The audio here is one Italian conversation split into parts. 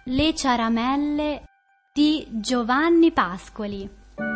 Le ciaramelle di Giovanni Pascoli.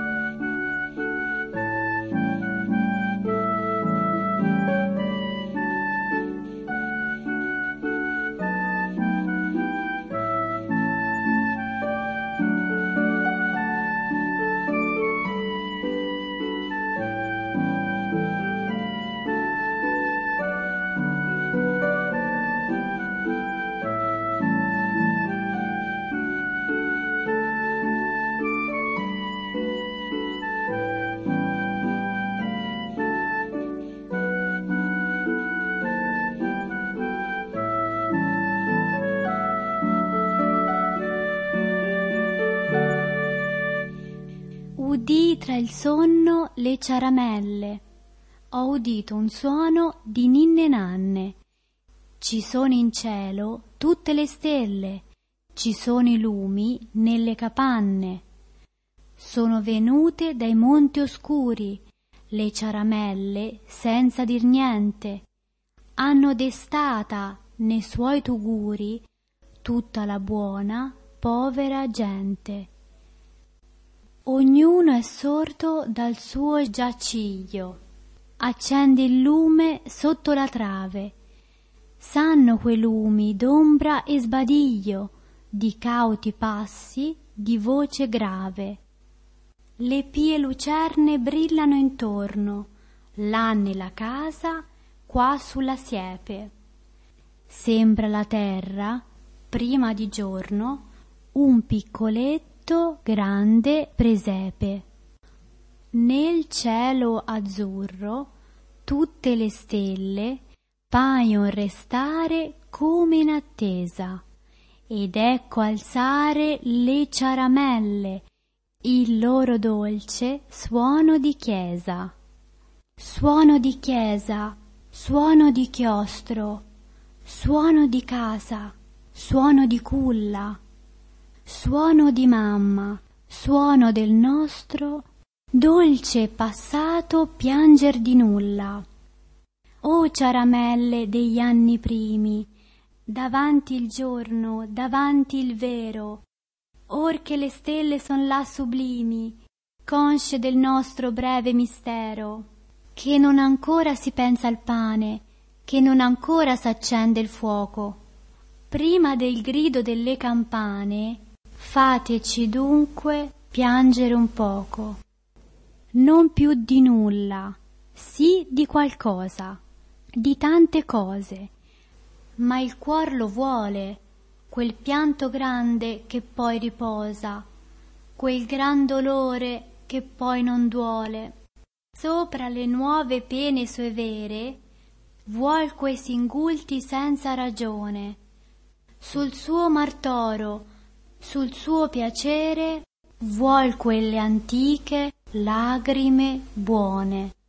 Udii tra il sonno le ciaramelle, ho udito un suono di ninne nanne. Ci sono in cielo tutte le stelle, ci sono i lumi nelle capanne. Sono venute dai monti oscuri, le ciaramelle senza dir niente. Hanno destata nei suoi tuguri tutta la buona, povera gente. Ognuno è sorto dal suo giaciglio, accende il lume sotto la trave. Sanno quei lumi d'ombra e sbadiglio, di cauti passi, di voce grave. Le pie lucerne brillano intorno, là nella casa, qua sulla siepe. Sembra la terra, prima di giorno, un piccoletto grande presepe. Nel cielo azzurro tutte le stelle paiono restare come in attesa, ed ecco alzare le ciaramelle il loro dolce suono di chiesa. Suono di chiesa, suono di chiostro, suono di casa, suono di culla, suono di mamma, suono del nostro dolce passato pianger di nulla. O ciaramelle degli anni primi, davanti il giorno, davanti il vero, or che le stelle son là sublimi, consce del nostro breve mistero, che non ancora si pensa al pane, che non ancora s'accende il fuoco. Prima del grido delle campane, fateci dunque piangere un poco. Non più di nulla, sì di qualcosa, di tante cose, ma il cuor lo vuole, quel pianto grande che poi riposa, quel gran dolore che poi non duole. Sopra le nuove pene sue vere, vuol quei singulti senza ragione, sul suo martoro, sul suo piacere, vuol quelle antiche lagrime buone.